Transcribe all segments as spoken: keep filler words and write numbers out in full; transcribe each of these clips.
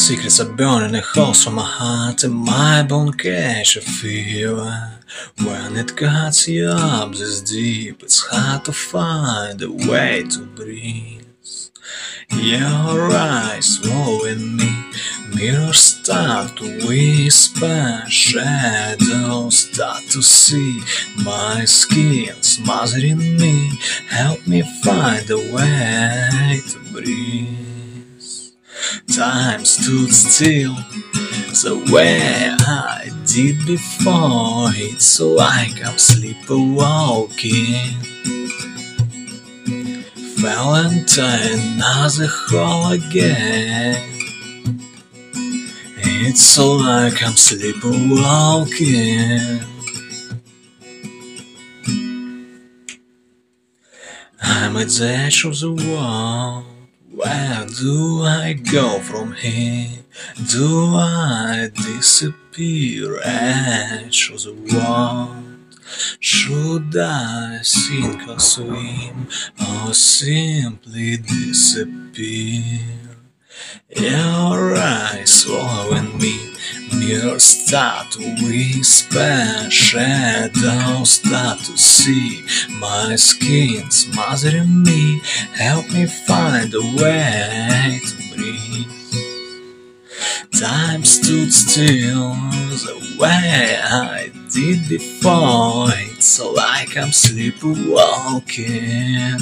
Secrets are burning a holes from my heart, and my bone catch a fever. When it cuts you up this deep, it's hard to find a way to breathe. Your eyes swallowing me, mirrors start to whisper, shadows start to see, my skin smothering me, help me find a way to breathe. Time stood still, the way I did before, it's like I'm sleepwalking. Fell into another hole again. It's like I'm sleepwalking. I'm at the edge of the world. Where do I go from here? Do I disappear? Edge of the world. Should I sink or swim, or simply disappear? Your eyes swallowing me, mirrors start to whisper, shadows start to see, my skin smothering me, help me find a way to breathe. Time stood still, the way I did before, it's like I'm sleepwalking.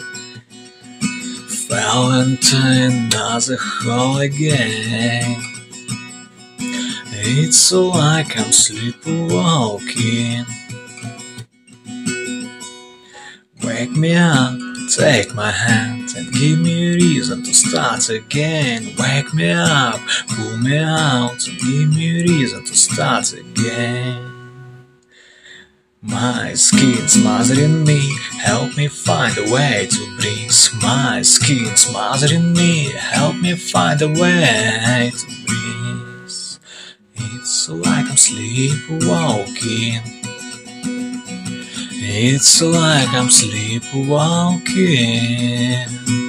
Fell into another hole again. It's like I'm sleepwalking. Wake me up, take my hand, and give me a reason to start again. Wake me up, pull me out, and give me a reason to start again. My skin smothering me, help me find a way to breathe. My skin smothering me, help me find a way to breathe. It's like I'm sleepwalking. It's like I'm sleepwalking.